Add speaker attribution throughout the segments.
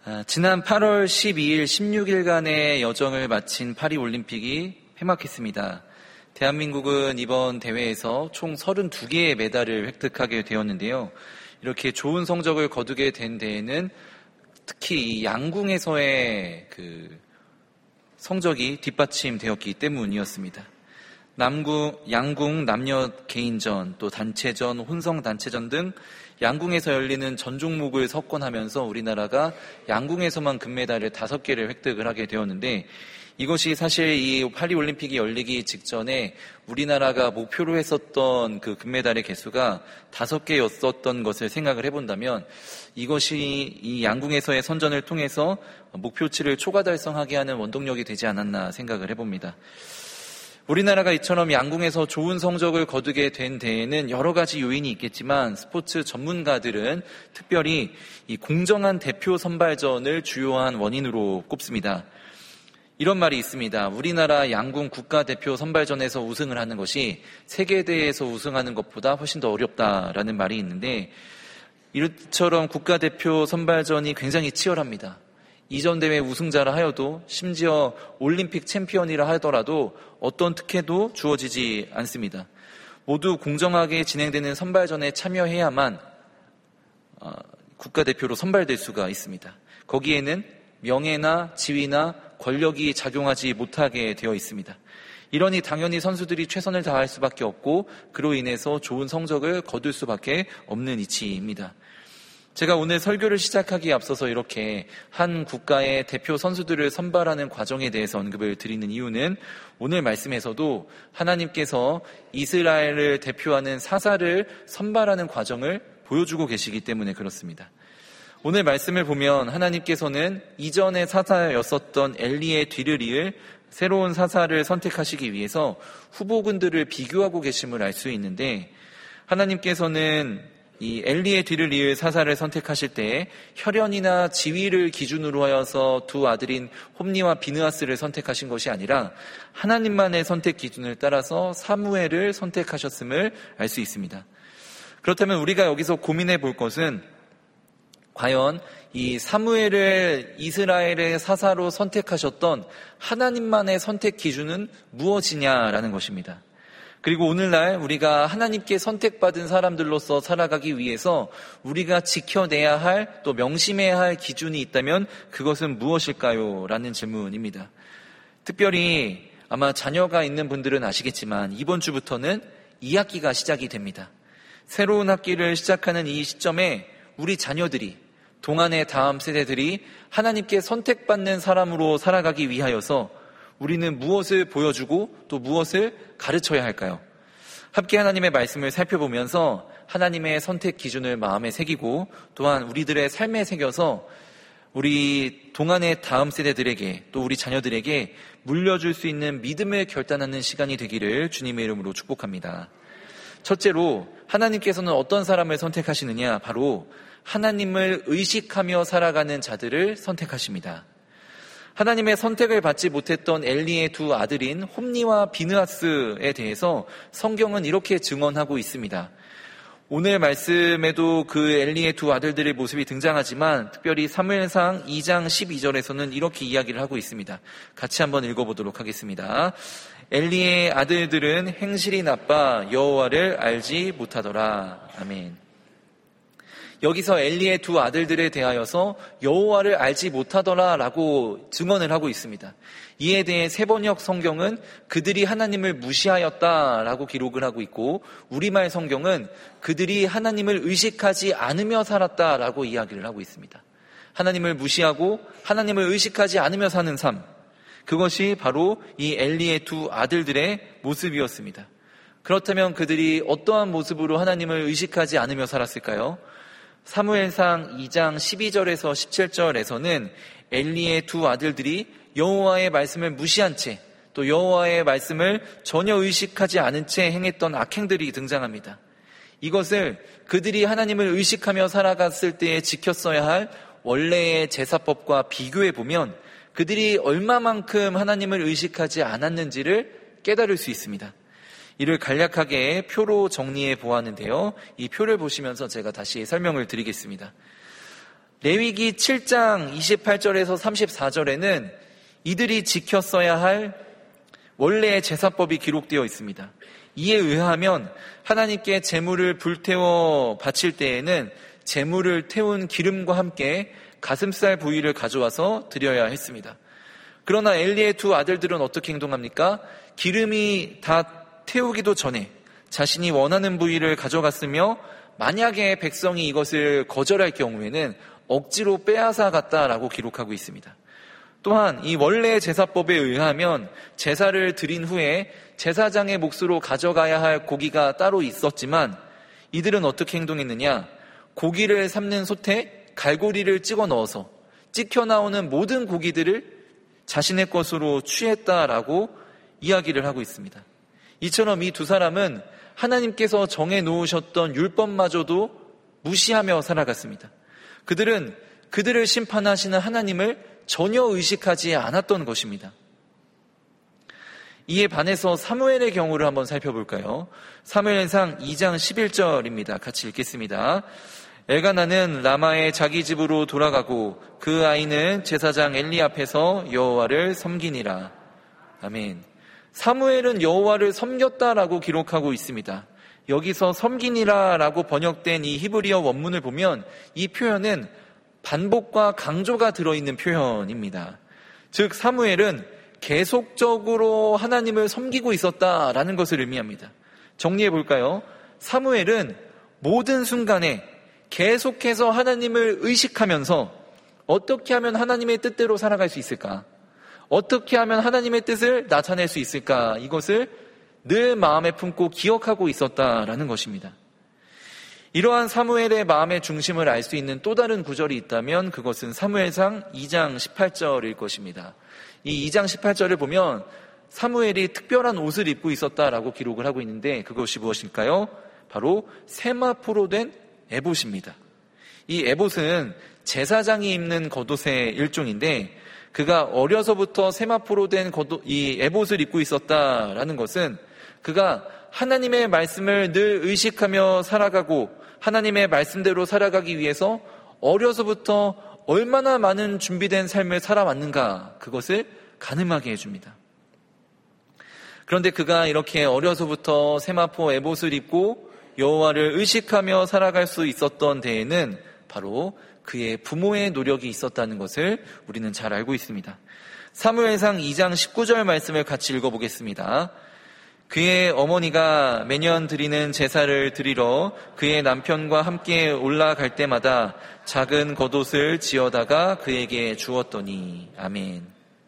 Speaker 1: 지난 8월 12일 16일간의 여정을 마친 파리올림픽이 폐막했습니다. 대한민국은 이번 대회에서 총 32개의 메달을 획득하게 되었는데요. 이렇게 좋은 성적을 거두게 된 데에는 특히 이 양궁에서의 성적이 뒷받침되었기 때문이었습니다. 양궁 남녀 개인전, 또 단체전, 혼성 단체전 등 양궁에서 열리는 전 종목을 석권하면서 우리나라가 양궁에서만 금메달을 5개를 획득을 하게 되었는데, 이것이 사실 이 파리올림픽이 열리기 직전에 우리나라가 목표로 했었던 그 금메달의 개수가 5개였었던 것을 생각을 해본다면, 이것이 이 양궁에서의 선전을 통해서 목표치를 초과 달성하게 하는 원동력이 되지 않았나 생각을 해봅니다. 우리나라가 이처럼 양궁에서 좋은 성적을 거두게 된 데에는 여러 가지 요인이 있겠지만, 스포츠 전문가들은 특별히 이 공정한 대표 선발전을 주요한 원인으로 꼽습니다. 이런 말이 있습니다. 우리나라 양궁 국가대표 선발전에서 우승을 하는 것이 세계대회에서 우승하는 것보다 훨씬 더 어렵다라는 말이 있는데, 이처럼 국가대표 선발전이 굉장히 치열합니다. 이전 대회 우승자라 하여도, 심지어 올림픽 챔피언이라 하더라도 어떤 특혜도 주어지지 않습니다. 모두 공정하게 진행되는 선발전에 참여해야만 국가대표로 선발될 수가 있습니다. 거기에는 명예나 지위나 권력이 작용하지 못하게 되어 있습니다. 이러니 당연히 선수들이 최선을 다할 수밖에 없고, 그로 인해서 좋은 성적을 거둘 수밖에 없는 이치입니다. 제가 오늘 설교를 시작하기에 앞서서 이렇게 한 국가의 대표 선수들을 선발하는 과정에 대해서 언급을 드리는 이유는, 오늘 말씀에서도 하나님께서 이스라엘을 대표하는 사사를 선발하는 과정을 보여주고 계시기 때문에 그렇습니다. 오늘 말씀을 보면 하나님께서는 이전의 사사였었던 엘리의 뒤를 이을 새로운 사사를 선택하시기 위해서 후보군들을 비교하고 계심을 알 수 있는데, 하나님께서는 이 엘리의 뒤를 이을 사사를 선택하실 때 혈연이나 지위를 기준으로 하여서 두 아들인 홈니와 비느하스를 선택하신 것이 아니라 하나님만의 선택 기준을 따라서 사무엘을 선택하셨음을 알 수 있습니다. 그렇다면 우리가 여기서 고민해 볼 것은, 과연 이 사무엘을 이스라엘의 사사로 선택하셨던 하나님만의 선택 기준은 무엇이냐라는 것입니다. 그리고 오늘날 우리가 하나님께 선택받은 사람들로서 살아가기 위해서 우리가 지켜내야 할, 또 명심해야 할 기준이 있다면 그것은 무엇일까요? 라는 질문입니다. 특별히 아마 자녀가 있는 분들은 아시겠지만 이번 주부터는 2학기가 시작이 됩니다. 새로운 학기를 시작하는 이 시점에 우리 자녀들이, 동안의 다음 세대들이 하나님께 선택받는 사람으로 살아가기 위하여서 우리는 무엇을 보여주고 또 무엇을 가르쳐야 할까요? 함께 하나님의 말씀을 살펴보면서 하나님의 선택 기준을 마음에 새기고, 또한 우리들의 삶에 새겨서 우리 동안의 다음 세대들에게, 또 우리 자녀들에게 물려줄 수 있는 믿음을 결단하는 시간이 되기를 주님의 이름으로 축복합니다. 첫째로, 하나님께서는 어떤 사람을 선택하시느냐? 바로 하나님을 의식하며 살아가는 자들을 선택하십니다. 하나님의 선택을 받지 못했던 엘리의 두 아들인 홈니와 비느하스에 대해서 성경은 이렇게 증언하고 있습니다. 오늘 말씀에도 그 엘리의 두 아들들의 모습이 등장하지만, 특별히 사무엘상 2장 12절에서는 이렇게 이야기를 하고 있습니다. 같이 한번 읽어보도록 하겠습니다. 엘리의 아들들은 행실이 나빠 여호와를 알지 못하더라. 아멘. 여기서 엘리의 두 아들들에 대하여서 여호와를 알지 못하더라라고 증언을 하고 있습니다. 이에 대해 세번역 성경은 그들이 하나님을 무시하였다라고 기록을 하고 있고, 우리말 성경은 그들이 하나님을 의식하지 않으며 살았다라고 이야기를 하고 있습니다. 하나님을 무시하고 하나님을 의식하지 않으며 사는 삶, 그것이 바로 이 엘리의 두 아들들의 모습이었습니다. 그렇다면 그들이 어떠한 모습으로 하나님을 의식하지 않으며 살았을까요? 사무엘상 2장 12절에서 17절에서는 엘리의 두 아들들이 여호와의 말씀을 무시한 채, 또 여호와의 말씀을 전혀 의식하지 않은 채 행했던 악행들이 등장합니다. 이것을 그들이 하나님을 의식하며 살아갔을 때에 지켰어야 할 원래의 제사법과 비교해 보면 그들이 얼마만큼 하나님을 의식하지 않았는지를 깨달을 수 있습니다. 이를 간략하게 표로 정리해 보았는데요. 이 표를 보시면서 제가 다시 설명을 드리겠습니다. 레위기 7장 28절에서 34절에는 이들이 지켰어야 할 원래의 제사법이 기록되어 있습니다. 이에 의하면 하나님께 제물을 불태워 바칠 때에는 제물을 태운 기름과 함께 가슴살 부위를 가져와서 드려야 했습니다. 그러나 엘리의 두 아들들은 어떻게 행동합니까? 기름이 다 태우기도 전에 자신이 원하는 부위를 가져갔으며 만약에 백성이 이것을 거절할 경우에는 억지로 빼앗아 갔다라고 기록하고 있습니다. 또한 이 원래 제사법에 의하면 제사를 드린 후에 제사장의 몫으로 가져가야 할 고기가 따로 있었지만 이들은 어떻게 행동했느냐? 고기를 삶는 솥에 갈고리를 찍어 넣어서 찍혀 나오는 모든 고기들을 자신의 것으로 취했다라고 이야기를 하고 있습니다. 이처럼 이 두 사람은 하나님께서 정해 놓으셨던 율법마저도 무시하며 살아갔습니다. 그들은 그들을 심판하시는 하나님을 전혀 의식하지 않았던 것입니다. 이에 반해서 사무엘의 경우를 한번 살펴볼까요? 사무엘상 2장 11절입니다. 같이 읽겠습니다. 엘가나는 라마의 자기 집으로 돌아가고 그 아이는 제사장 엘리 앞에서 여호와를 섬기니라. 아멘. 사무엘은 여호와를 섬겼다라고 기록하고 있습니다. 여기서 섬기니라라고 번역된 이 히브리어 원문을 보면 이 표현은 반복과 강조가 들어있는 표현입니다. 즉 사무엘은 계속적으로 하나님을 섬기고 있었다라는 것을 의미합니다. 정리해 볼까요? 사무엘은 모든 순간에 계속해서 하나님을 의식하면서 어떻게 하면 하나님의 뜻대로 살아갈 수 있을까? 어떻게 하면 하나님의 뜻을 나타낼 수 있을까? 이것을 늘 마음에 품고 기억하고 있었다라는 것입니다. 이러한 사무엘의 마음의 중심을 알 수 있는 또 다른 구절이 있다면 그것은 사무엘상 2장 18절일 것입니다. 이 2장 18절을 보면 사무엘이 특별한 옷을 입고 있었다라고 기록을 하고 있는데 그것이 무엇일까요? 바로 세마포로 된 에봇입니다. 이 에봇은 제사장이 입는 겉옷의 일종인데 그가 어려서부터 세마포로 된 이 에봇을 입고 있었다라는 것은 그가 하나님의 말씀을 늘 의식하며 살아가고 하나님의 말씀대로 살아가기 위해서 어려서부터 얼마나 많은 준비된 삶을 살아왔는가 그것을 가늠하게 해줍니다. 그런데 그가 이렇게 어려서부터 세마포 에봇을 입고 여호와를 의식하며 살아갈 수 있었던 데에는 바로 그의 부모의 노력이 있었다는 것을 우리는 잘 알고 있습니다. 사무엘상 2장 19절 말씀을 같이 읽어보겠습니다. 그의 어머니가 매년 드리는 제사를 드리러 그의 남편과 함께 올라갈 때마다 작은 겉옷을 지어다가 그에게 주었더니 아멘.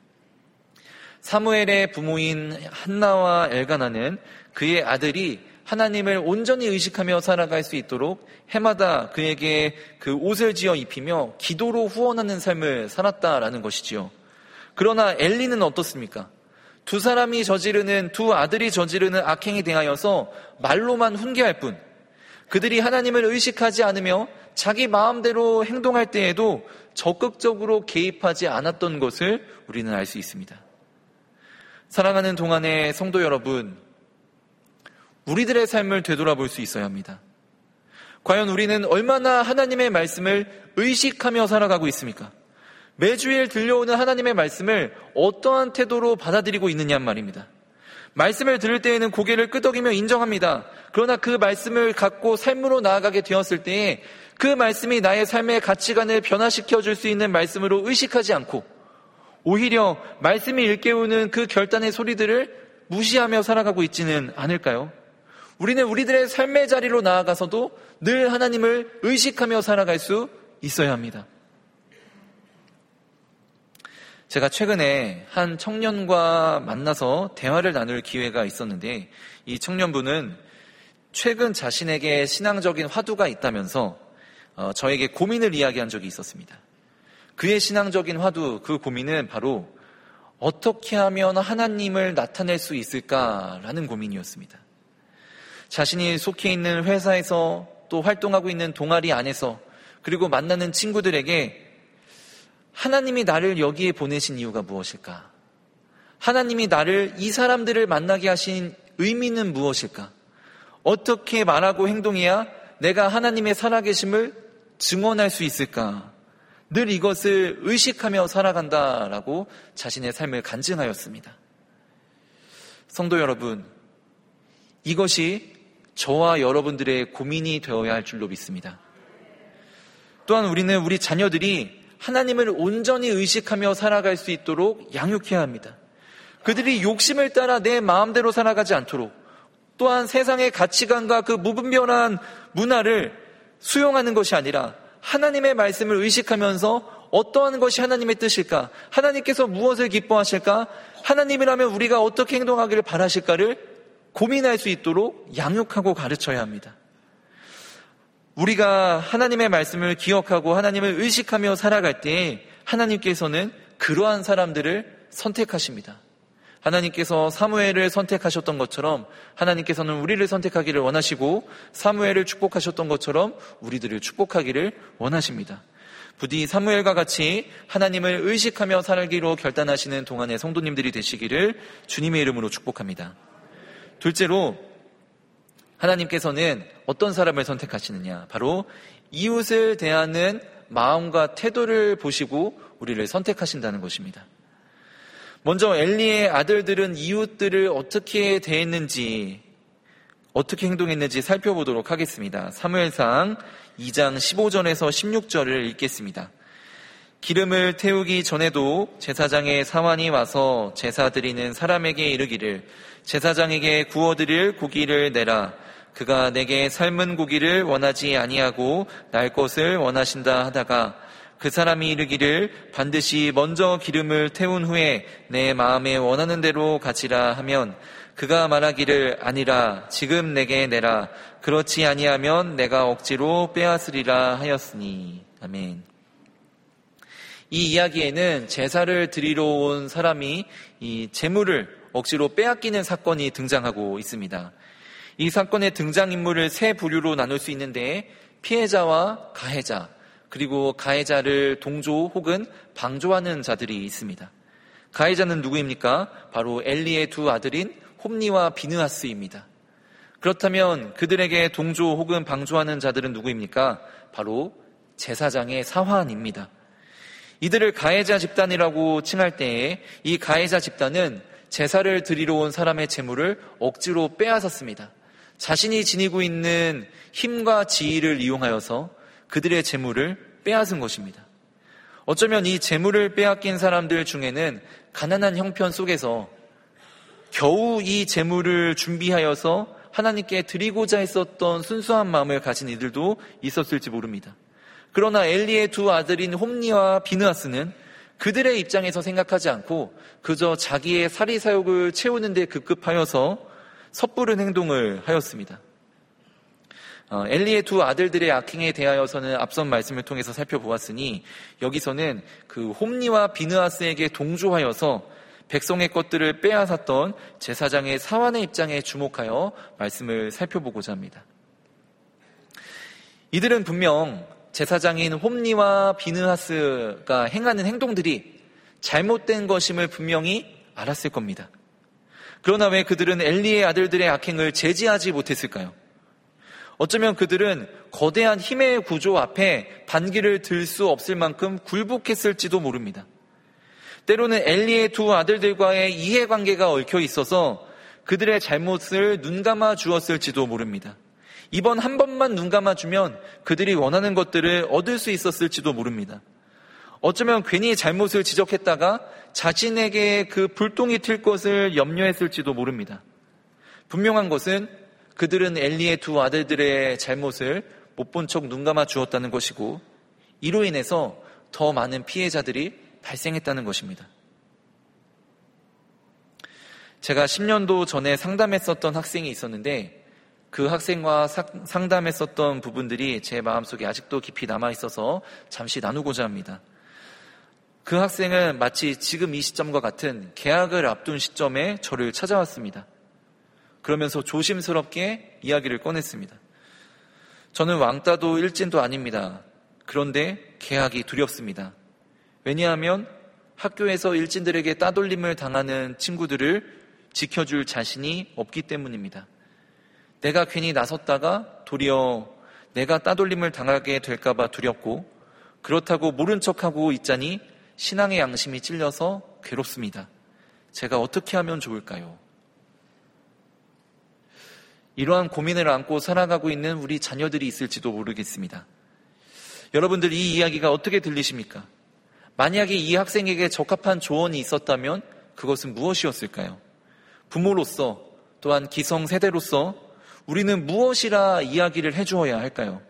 Speaker 1: 사무엘의 부모인 한나와 엘가나는 그의 아들이 하나님을 온전히 의식하며 살아갈 수 있도록 해마다 그에게 그 옷을 지어 입히며 기도로 후원하는 삶을 살았다라는 것이지요. 그러나 엘리는 어떻습니까? 두 아들이 저지르는 악행에 대하여서 말로만 훈계할 뿐 그들이 하나님을 의식하지 않으며 자기 마음대로 행동할 때에도 적극적으로 개입하지 않았던 것을 우리는 알 수 있습니다. 사랑하는 동안의 성도 여러분, 우리들의 삶을 되돌아볼 수 있어야 합니다. 과연 우리는 얼마나 하나님의 말씀을 의식하며 살아가고 있습니까? 매주일 들려오는 하나님의 말씀을 어떠한 태도로 받아들이고 있느냐 말입니다. 말씀을 들을 때에는 고개를 끄덕이며 인정합니다. 그러나 그 말씀을 갖고 삶으로 나아가게 되었을 때에 그 말씀이 나의 삶의 가치관을 변화시켜 줄 수 있는 말씀으로 의식하지 않고 오히려 말씀이 일깨우는 그 결단의 소리들을 무시하며 살아가고 있지는 않을까요? 우리는 우리들의 삶의 자리로 나아가서도 늘 하나님을 의식하며 살아갈 수 있어야 합니다. 제가 최근에 한 청년과 만나서 대화를 나눌 기회가 있었는데 이 청년분은 최근 자신에게 신앙적인 화두가 있다면서 저에게 고민을 이야기한 적이 있었습니다. 그의 신앙적인 화두, 그 고민은 바로 어떻게 하면 하나님을 나타낼 수 있을까라는 고민이었습니다. 자신이 속해 있는 회사에서 또 활동하고 있는 동아리 안에서 그리고 만나는 친구들에게 하나님이 나를 여기에 보내신 이유가 무엇일까? 하나님이 나를 이 사람들을 만나게 하신 의미는 무엇일까? 어떻게 말하고 행동해야 내가 하나님의 살아계심을 증언할 수 있을까? 늘 이것을 의식하며 살아간다라고 자신의 삶을 간증하였습니다. 성도 여러분, 이것이 저와 여러분들의 고민이 되어야 할 줄로 믿습니다. 또한 우리는 우리 자녀들이 하나님을 온전히 의식하며 살아갈 수 있도록 양육해야 합니다. 그들이 욕심을 따라 내 마음대로 살아가지 않도록, 또한 세상의 가치관과 그 무분별한 문화를 수용하는 것이 아니라 하나님의 말씀을 의식하면서 어떠한 것이 하나님의 뜻일까? 하나님께서 무엇을 기뻐하실까? 하나님이라면 우리가 어떻게 행동하기를 바라실까를 고민할 수 있도록 양육하고 가르쳐야 합니다. 우리가 하나님의 말씀을 기억하고 하나님을 의식하며 살아갈 때 하나님께서는 그러한 사람들을 선택하십니다. 하나님께서 사무엘을 선택하셨던 것처럼 하나님께서는 우리를 선택하기를 원하시고 사무엘을 축복하셨던 것처럼 우리들을 축복하기를 원하십니다. 부디 사무엘과 같이 하나님을 의식하며 살기로 결단하시는 동안의 성도님들이 되시기를 주님의 이름으로 축복합니다. 둘째로 하나님께서는 어떤 사람을 선택하시느냐? 바로 이웃을 대하는 마음과 태도를 보시고 우리를 선택하신다는 것입니다. 먼저 엘리의 아들들은 이웃들을 어떻게 대했는지, 어떻게 행동했는지 살펴보도록 하겠습니다. 사무엘상 2장 15절에서 16절을 읽겠습니다. 기름을 태우기 전에도 제사장의 사환이 와서 제사 드리는 사람에게 이르기를 제사장에게 구워드릴 고기를 내라. 그가 내게 삶은 고기를 원하지 아니하고 날 것을 원하신다 하다가 그 사람이 이르기를 반드시 먼저 기름을 태운 후에 내 마음에 원하는 대로 가지라 하면 그가 말하기를 아니라 지금 내게 내라. 그렇지 아니하면 내가 억지로 빼앗으리라 하였으니. 아멘. 이 이야기에는 제사를 드리러 온 사람이 이 제물을 억지로 빼앗기는 사건이 등장하고 있습니다. 이 사건의 등장인물을 세 부류로 나눌 수 있는데 피해자와 가해자, 그리고 가해자를 동조 혹은 방조하는 자들이 있습니다. 가해자는 누구입니까? 바로 엘리의 두 아들인 홈니와 비느하스입니다. 그렇다면 그들에게 동조 혹은 방조하는 자들은 누구입니까? 바로 제사장의 사환입니다. 이들을 가해자 집단이라고 칭할 때에 이 가해자 집단은 제사를 드리러 온 사람의 재물을 억지로 빼앗았습니다. 자신이 지니고 있는 힘과 지위를 이용하여서 그들의 재물을 빼앗은 것입니다. 어쩌면 이 재물을 빼앗긴 사람들 중에는 가난한 형편 속에서 겨우 이 재물을 준비하여서 하나님께 드리고자 했었던 순수한 마음을 가진 이들도 있었을지 모릅니다. 그러나 엘리의 두 아들인 홈니와 비느하스는 그들의 입장에서 생각하지 않고 그저 자기의 사리사욕을 채우는 데 급급하여서 섣부른 행동을 하였습니다. 엘리의 두 아들들의 악행에 대하여서는 앞선 말씀을 통해서 살펴보았으니 여기서는 그 홈니와 비느하스에게 동조하여서 백성의 것들을 빼앗았던 제사장의 사환의 입장에 주목하여 말씀을 살펴보고자 합니다. 이들은 분명 제사장인 홈니와 비느하스가 행하는 행동들이 잘못된 것임을 분명히 알았을 겁니다. 그러나 왜 그들은 엘리의 아들들의 악행을 제지하지 못했을까요? 어쩌면 그들은 거대한 힘의 구조 앞에 반기를 들 수 없을 만큼 굴복했을지도 모릅니다. 때로는 엘리의 두 아들들과의 이해관계가 얽혀 있어서 그들의 잘못을 눈감아 주었을지도 모릅니다. 이번 한 번만 눈감아주면 그들이 원하는 것들을 얻을 수 있었을지도 모릅니다. 어쩌면 괜히 잘못을 지적했다가 자신에게 그 불똥이 튈 것을 염려했을지도 모릅니다. 분명한 것은 그들은 엘리의 두 아들들의 잘못을 못 본 척 눈감아 주었다는 것이고 이로 인해서 더 많은 피해자들이 발생했다는 것입니다. 제가 10년도 전에 상담했었던 학생이 있었는데 그 학생과 상담했었던 부분들이 제 마음속에 아직도 깊이 남아있어서 잠시 나누고자 합니다. 그 학생은 마치 지금 이 시점과 같은 개학을 앞둔 시점에 저를 찾아왔습니다. 그러면서 조심스럽게 이야기를 꺼냈습니다. 저는 왕따도 일진도 아닙니다. 그런데 개학이 두렵습니다. 왜냐하면 학교에서 일진들에게 따돌림을 당하는 친구들을 지켜줄 자신이 없기 때문입니다. 내가 괜히 나섰다가 도리어 내가 따돌림을 당하게 될까봐 두렵고 그렇다고 모른 척하고 있자니 신앙의 양심이 찔려서 괴롭습니다. 제가 어떻게 하면 좋을까요? 이러한 고민을 안고 살아가고 있는 우리 자녀들이 있을지도 모르겠습니다. 여러분들 이 이야기가 어떻게 들리십니까? 만약에 이 학생에게 적합한 조언이 있었다면 그것은 무엇이었을까요? 부모로서 또한 기성세대로서 우리는 무엇이라 이야기를 해주어야 할까요?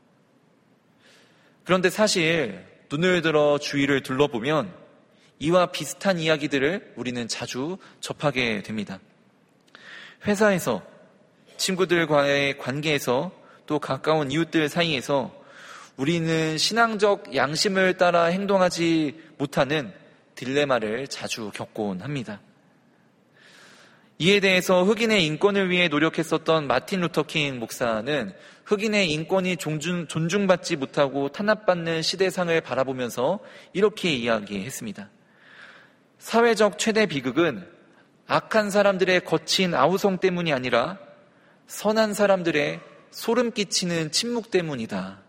Speaker 1: 그런데 사실 눈을 들어 주위를 둘러보면 이와 비슷한 이야기들을 우리는 자주 접하게 됩니다. 회사에서, 친구들과의 관계에서, 또 가까운 이웃들 사이에서 우리는 신앙적 양심을 따라 행동하지 못하는 딜레마를 자주 겪곤 합니다. 이에 대해서 흑인의 인권을 위해 노력했었던 마틴 루터킹 목사는 흑인의 인권이 존중받지 못하고 탄압받는 시대상을 바라보면서 이렇게 이야기했습니다. 사회적 최대 비극은 악한 사람들의 거친 아우성 때문이 아니라 선한 사람들의 소름 끼치는 침묵 때문이다.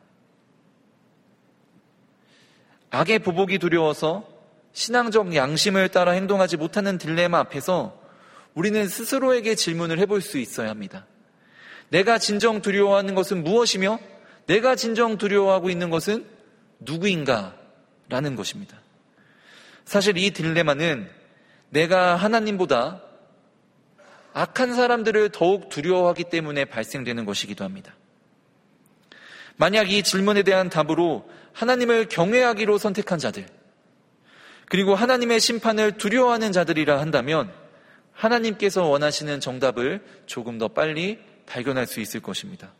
Speaker 1: 악의 보복이 두려워서 신앙적 양심을 따라 행동하지 못하는 딜레마 앞에서 우리는 스스로에게 질문을 해볼 수 있어야 합니다. 내가 진정 두려워하는 것은 무엇이며 내가 진정 두려워하고 있는 것은 누구인가? 라는 것입니다. 사실 이 딜레마는 내가 하나님보다 악한 사람들을 더욱 두려워하기 때문에 발생되는 것이기도 합니다. 만약 이 질문에 대한 답으로 하나님을 경외하기로 선택한 자들, 그리고 하나님의 심판을 두려워하는 자들이라 한다면 하나님께서 원하시는 정답을 조금 더 빨리 발견할 수 있을 것입니다.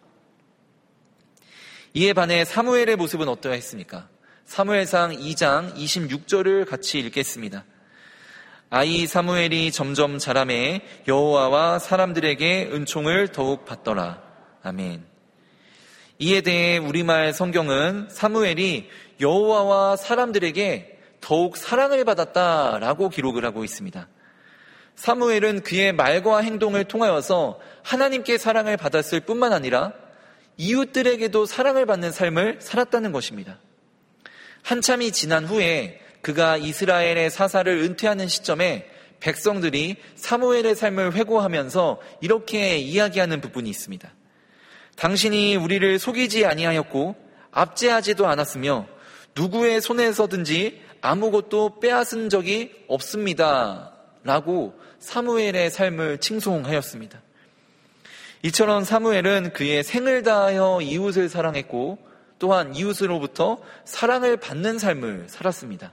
Speaker 1: 이에 반해 사무엘의 모습은 어떠했습니까? 사무엘상 2장 26절을 같이 읽겠습니다. 아이 사무엘이 점점 자라매 여호와와 사람들에게 은총을 더욱 받더라. 아멘. 이에 대해 우리말 성경은 사무엘이 여호와와 사람들에게 더욱 사랑을 받았다라고 기록을 하고 있습니다. 사무엘은 그의 말과 행동을 통하여서 하나님께 사랑을 받았을 뿐만 아니라 이웃들에게도 사랑을 받는 삶을 살았다는 것입니다. 한참이 지난 후에 그가 이스라엘의 사사를 은퇴하는 시점에 백성들이 사무엘의 삶을 회고하면서 이렇게 이야기하는 부분이 있습니다. 당신이 우리를 속이지 아니하였고 압제하지도 않았으며 누구의 손에서든지 아무것도 빼앗은 적이 없습니다. 라고 사무엘의 삶을 칭송하였습니다. 이처럼 사무엘은 그의 생을 다하여 이웃을 사랑했고 또한 이웃으로부터 사랑을 받는 삶을 살았습니다.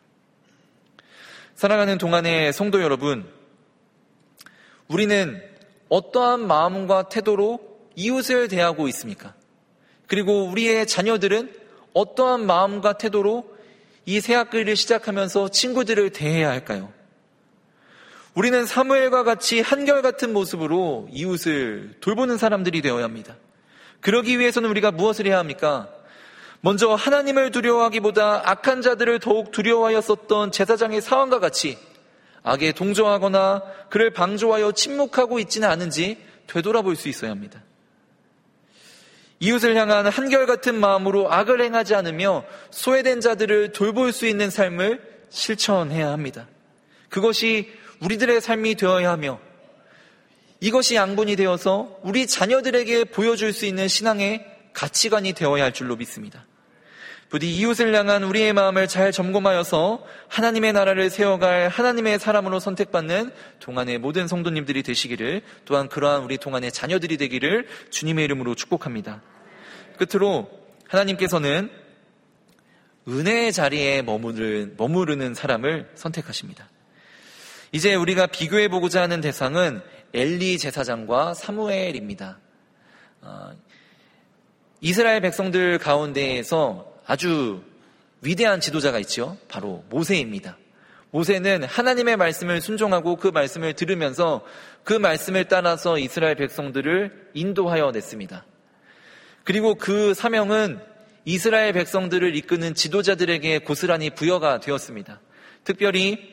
Speaker 1: 살아가는 동안의 성도 여러분, 우리는 어떠한 마음과 태도로 이웃을 대하고 있습니까? 그리고 우리의 자녀들은 어떠한 마음과 태도로 이 새학기를 시작하면서 친구들을 대해야 할까요? 우리는 사무엘과 같이 한결같은 모습으로 이웃을 돌보는 사람들이 되어야 합니다. 그러기 위해서는 우리가 무엇을 해야 합니까? 먼저 하나님을 두려워하기보다 악한 자들을 더욱 두려워하였었던 제사장의 사원과 같이 악에 동조하거나 그를 방조하여 침묵하고 있지는 않은지 되돌아볼 수 있어야 합니다. 이웃을 향한 한결같은 마음으로 악을 행하지 않으며 소외된 자들을 돌볼 수 있는 삶을 실천해야 합니다. 그것이 우리들의 삶이 되어야 하며 이것이 양분이 되어서 우리 자녀들에게 보여줄 수 있는 신앙의 가치관이 되어야 할 줄로 믿습니다. 부디 이웃을 향한 우리의 마음을 잘 점검하여서 하나님의 나라를 세워갈 하나님의 사람으로 선택받는 동안의 모든 성도님들이 되시기를, 또한 그러한 우리 동안의 자녀들이 되기를 주님의 이름으로 축복합니다. 끝으로 하나님께서는 은혜의 자리에 머무르는 사람을 선택하십니다. 이제 우리가 비교해보고자 하는 대상은 엘리 제사장과 사무엘입니다. 이스라엘 백성들 가운데에서 아주 위대한 지도자가 있죠. 바로 모세입니다. 모세는 하나님의 말씀을 순종하고 그 말씀을 들으면서 그 말씀을 따라서 이스라엘 백성들을 인도하여 냈습니다. 그리고 그 사명은 이스라엘 백성들을 이끄는 지도자들에게 고스란히 부여가 되었습니다. 특별히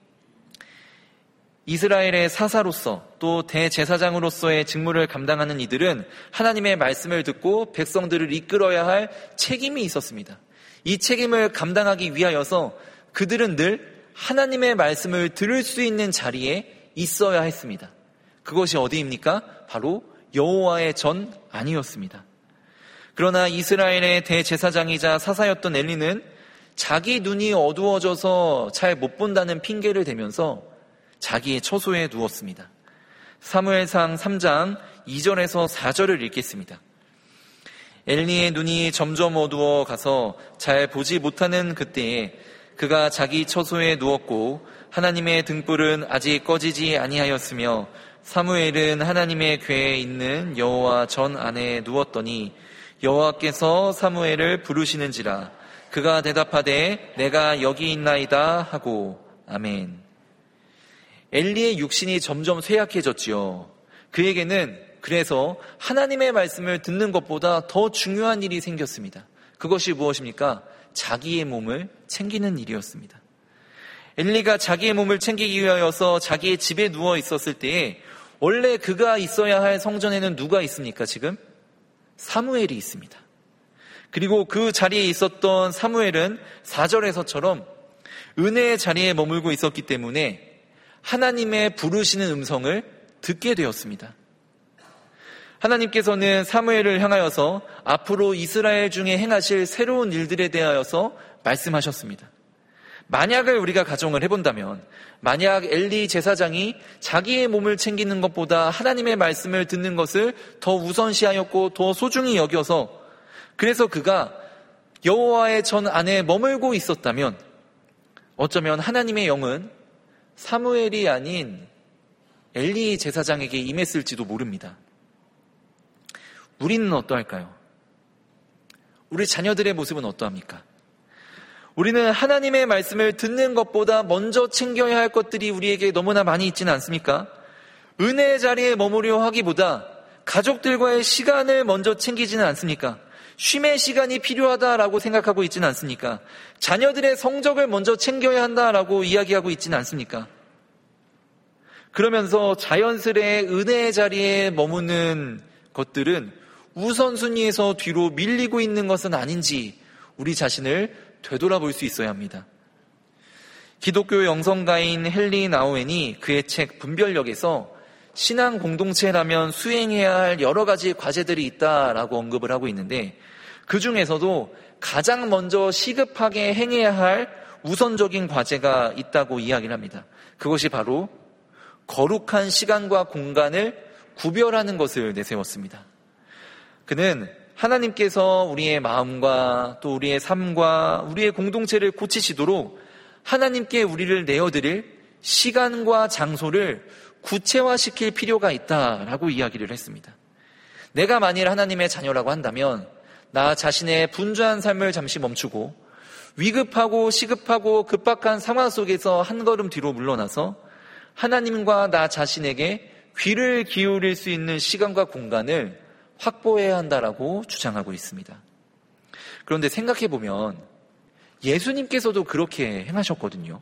Speaker 1: 이스라엘의 사사로서 또 대제사장으로서의 직무를 감당하는 이들은 하나님의 말씀을 듣고 백성들을 이끌어야 할 책임이 있었습니다. 이 책임을 감당하기 위하여서 그들은 늘 하나님의 말씀을 들을 수 있는 자리에 있어야 했습니다. 그것이 어디입니까? 바로 여호와의 전 안이었습니다. 그러나 이스라엘의 대제사장이자 사사였던 엘리는 자기 눈이 어두워져서 잘 못 본다는 핑계를 대면서 자기의 처소에 누웠습니다. 사무엘상 3장 2절에서 4절을 읽겠습니다. 엘리의 눈이 점점 어두워 가서 잘 보지 못하는 그때에 그가 자기 처소에 누웠고 하나님의 등불은 아직 꺼지지 아니하였으며 사무엘은 하나님의 궤에 있는 여호와 전 안에 누웠더니 여호와께서 사무엘을 부르시는지라 그가 대답하되 내가 여기 있나이다 하고 아멘. 엘리의 육신이 점점 쇠약해졌지요. 그에게는 그래서 하나님의 말씀을 듣는 것보다 더 중요한 일이 생겼습니다. 그것이 무엇입니까? 자기의 몸을 챙기는 일이었습니다. 엘리가 자기의 몸을 챙기기 위하여서 자기의 집에 누워 있었을 때에 원래 그가 있어야 할 성전에는 누가 있습니까? 지금? 사무엘이 있습니다. 그리고 그 자리에 있었던 사무엘은 4절에서처럼 은혜의 자리에 머물고 있었기 때문에 하나님의 부르시는 음성을 듣게 되었습니다. 하나님께서는 사무엘을 향하여서 앞으로 이스라엘 중에 행하실 새로운 일들에 대하여서 말씀하셨습니다. 만약을 우리가 가정을 해본다면 만약 엘리 제사장이 자기의 몸을 챙기는 것보다 하나님의 말씀을 듣는 것을 더 우선시하였고 더 소중히 여겨서 그래서 그가 여호와의 전 안에 머물고 있었다면 어쩌면 하나님의 영은 사무엘이 아닌 엘리 제사장에게 임했을지도 모릅니다. 우리는 어떠할까요? 우리 자녀들의 모습은 어떠합니까? 우리는 하나님의 말씀을 듣는 것보다 먼저 챙겨야 할 것들이 우리에게 너무나 많이 있지는 않습니까? 은혜의 자리에 머무려 하기보다 가족들과의 시간을 먼저 챙기지는 않습니까? 쉼의 시간이 필요하다라고 생각하고 있지는 않습니까? 자녀들의 성적을 먼저 챙겨야 한다라고 이야기하고 있지는 않습니까? 그러면서 자연스레 은혜의 자리에 머무는 것들은 우선순위에서 뒤로 밀리고 있는 것은 아닌지 우리 자신을 되돌아볼 수 있어야 합니다. 기독교 영성가인 헨리 나우엔이 그의 책 분별력에서 신앙 공동체라면 수행해야 할 여러 가지 과제들이 있다라고 언급을 하고 있는데 그 중에서도 가장 먼저 시급하게 행해야 할 우선적인 과제가 있다고 이야기를 합니다. 그것이 바로 거룩한 시간과 공간을 구별하는 것을 내세웠습니다. 그는 하나님께서 우리의 마음과 또 우리의 삶과 우리의 공동체를 고치시도록 하나님께 우리를 내어드릴 시간과 장소를 구체화시킬 필요가 있다라고 이야기를 했습니다. 내가 만일 하나님의 자녀라고 한다면 나 자신의 분주한 삶을 잠시 멈추고 위급하고 시급하고 급박한 상황 속에서 한 걸음 뒤로 물러나서 하나님과 나 자신에게 귀를 기울일 수 있는 시간과 공간을 확보해야 한다라고 주장하고 있습니다. 그런데 생각해보면 예수님께서도 그렇게 행하셨거든요.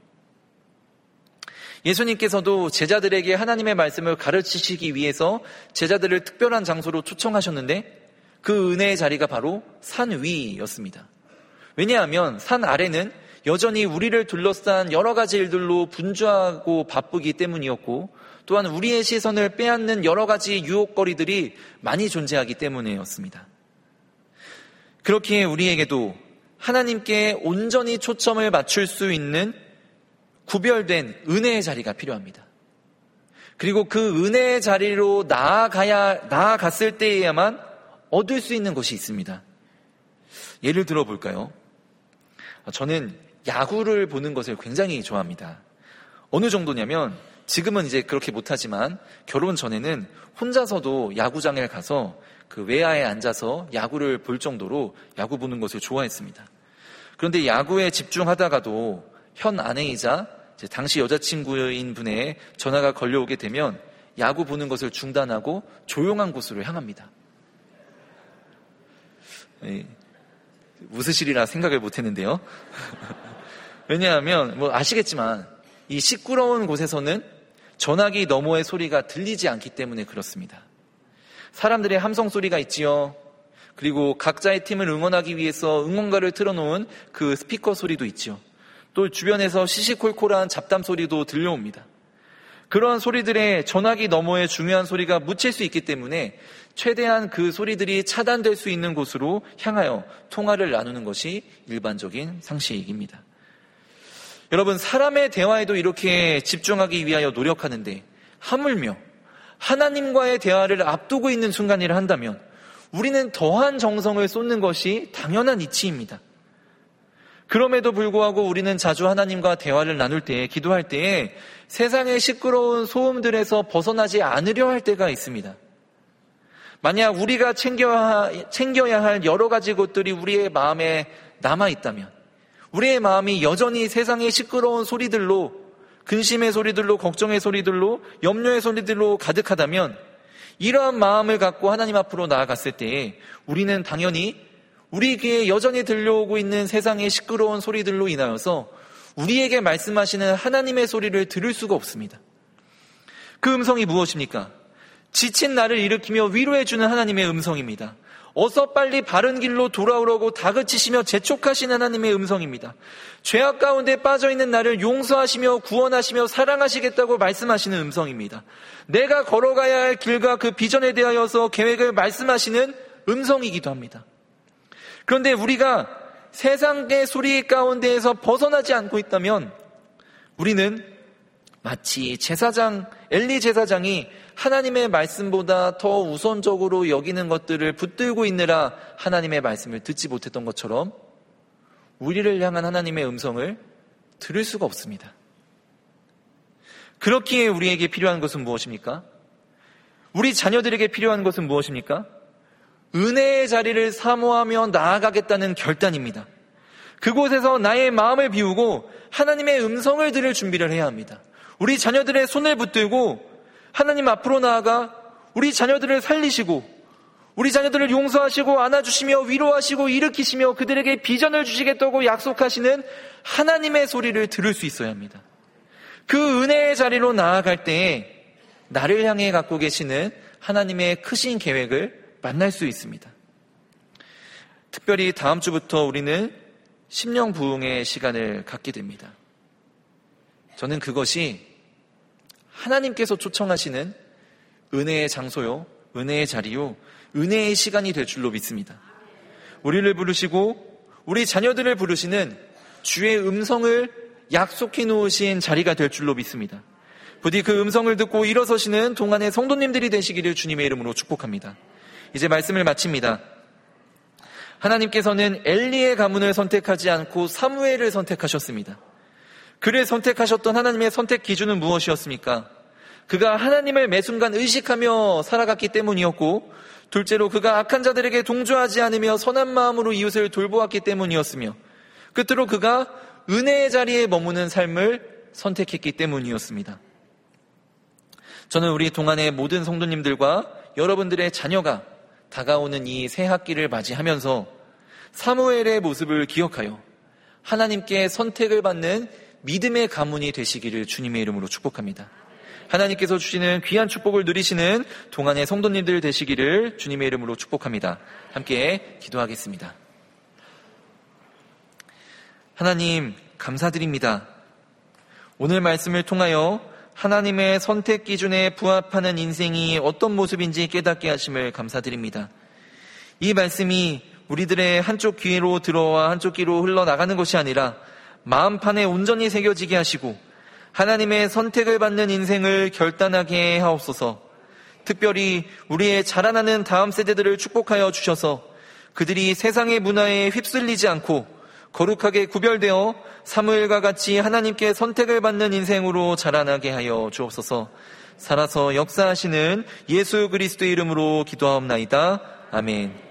Speaker 1: 예수님께서도 제자들에게 하나님의 말씀을 가르치시기 위해서 제자들을 특별한 장소로 초청하셨는데 그 은혜의 자리가 바로 산 위였습니다. 왜냐하면 산 아래는 여전히 우리를 둘러싼 여러 가지 일들로 분주하고 바쁘기 때문이었고 또한 우리의 시선을 빼앗는 여러 가지 유혹거리들이 많이 존재하기 때문이었습니다. 그렇기에 우리에게도 하나님께 온전히 초점을 맞출 수 있는 구별된 은혜의 자리가 필요합니다. 그리고 그 은혜의 자리로 나아갔을 때에야만 얻을 수 있는 것이 있습니다. 예를 들어 볼까요? 저는 야구를 보는 것을 굉장히 좋아합니다. 어느 정도냐면 지금은 이제 그렇게 못하지만 결혼 전에는 혼자서도 야구장에 가서 그 외야에 앉아서 야구를 볼 정도로 야구 보는 것을 좋아했습니다. 그런데 야구에 집중하다가도 현 아내이자 이제 당시 여자친구인 분의 전화가 걸려오게 되면 야구 보는 것을 중단하고 조용한 곳으로 향합니다. 웃으시리라 생각을 못했는데요. 왜냐하면 아시겠지만 이 시끄러운 곳에서는 전화기 너머의 소리가 들리지 않기 때문에 그렇습니다. 사람들의 함성 소리가 있지요. 그리고 각자의 팀을 응원하기 위해서 응원가를 틀어놓은 그 스피커 소리도 있죠. 또 주변에서 시시콜콜한 잡담 소리도 들려옵니다. 그러한 소리들의 전화기 너머의 중요한 소리가 묻힐 수 있기 때문에 최대한 그 소리들이 차단될 수 있는 곳으로 향하여 통화를 나누는 것이 일반적인 상식입니다. 여러분, 사람의 대화에도 이렇게 집중하기 위하여 노력하는데 하물며 하나님과의 대화를 앞두고 있는 순간이라 한다면 우리는 더한 정성을 쏟는 것이 당연한 이치입니다. 그럼에도 불구하고 우리는 자주 하나님과 대화를 나눌 때, 기도할 때에 세상의 시끄러운 소음들에서 벗어나지 않으려 할 때가 있습니다. 만약 우리가 챙겨야 할 여러 가지 것들이 우리의 마음에 남아있다면, 우리의 마음이 여전히 세상의 시끄러운 소리들로, 근심의 소리들로, 걱정의 소리들로, 염려의 소리들로 가득하다면 이러한 마음을 갖고 하나님 앞으로 나아갔을 때에 우리는 당연히 우리 귀에 여전히 들려오고 있는 세상의 시끄러운 소리들로 인하여서 우리에게 말씀하시는 하나님의 소리를 들을 수가 없습니다. 그 음성이 무엇입니까? 지친 나를 일으키며 위로해주는 하나님의 음성입니다. 어서 빨리 바른 길로 돌아오라고 다그치시며 재촉하시는 하나님의 음성입니다. 죄악 가운데 빠져있는 나를 용서하시며 구원하시며 사랑하시겠다고 말씀하시는 음성입니다. 내가 걸어가야 할 길과 그 비전에 대하여서 계획을 말씀하시는 음성이기도 합니다. 그런데 우리가 세상의 소리 가운데에서 벗어나지 않고 있다면 우리는 마치 엘리 제사장이 하나님의 말씀보다 더 우선적으로 여기는 것들을 붙들고 있느라 하나님의 말씀을 듣지 못했던 것처럼 우리를 향한 하나님의 음성을 들을 수가 없습니다. 그렇기에 우리에게 필요한 것은 무엇입니까? 우리 자녀들에게 필요한 것은 무엇입니까? 은혜의 자리를 사모하며 나아가겠다는 결단입니다. 그곳에서 나의 마음을 비우고 하나님의 음성을 들을 준비를 해야 합니다. 우리 자녀들의 손을 붙들고 하나님 앞으로 나아가 우리 자녀들을 살리시고 우리 자녀들을 용서하시고 안아주시며 위로하시고 일으키시며 그들에게 비전을 주시겠다고 약속하시는 하나님의 소리를 들을 수 있어야 합니다. 그 은혜의 자리로 나아갈 때에 나를 향해 갖고 계시는 하나님의 크신 계획을 만날 수 있습니다. 특별히 다음 주부터 우리는 심령 부흥의 시간을 갖게 됩니다. 저는 그것이 하나님께서 초청하시는 은혜의 장소요, 은혜의 자리요, 은혜의 시간이 될 줄로 믿습니다. 우리를 부르시고 우리 자녀들을 부르시는 주의 음성을 약속해 놓으신 자리가 될 줄로 믿습니다. 부디 그 음성을 듣고 일어서시는 동안의 성도님들이 되시기를 주님의 이름으로 축복합니다. 이제 말씀을 마칩니다. 하나님께서는 엘리의 가문을 선택하지 않고 사무엘을 선택하셨습니다. 그를 선택하셨던 하나님의 선택 기준은 무엇이었습니까? 그가 하나님을 매 순간 의식하며 살아갔기 때문이었고, 둘째로 그가 악한 자들에게 동조하지 않으며 선한 마음으로 이웃을 돌보았기 때문이었으며, 끝으로 그가 은혜의 자리에 머무는 삶을 선택했기 때문이었습니다. 저는 우리 동안의 모든 성도님들과 여러분들의 자녀가 다가오는 이 새 학기를 맞이하면서 사무엘의 모습을 기억하여 하나님께 선택을 받는 믿음의 가문이 되시기를 주님의 이름으로 축복합니다. 하나님께서 주시는 귀한 축복을 누리시는 동안의 성도님들 되시기를 주님의 이름으로 축복합니다. 함께 기도하겠습니다. 하나님, 감사드립니다. 오늘 말씀을 통하여 하나님의 선택 기준에 부합하는 인생이 어떤 모습인지 깨닫게 하심을 감사드립니다. 이 말씀이 우리들의 한쪽 귀로 들어와 한쪽 귀로 흘러나가는 것이 아니라 마음판에 온전히 새겨지게 하시고 하나님의 선택을 받는 인생을 결단하게 하옵소서. 특별히 우리의 자라나는 다음 세대들을 축복하여 주셔서 그들이 세상의 문화에 휩쓸리지 않고 거룩하게 구별되어 사무엘과 같이 하나님께 선택을 받는 인생으로 자라나게 하여 주옵소서. 살아서 역사하시는 예수 그리스도의 이름으로 기도하옵나이다. 아멘.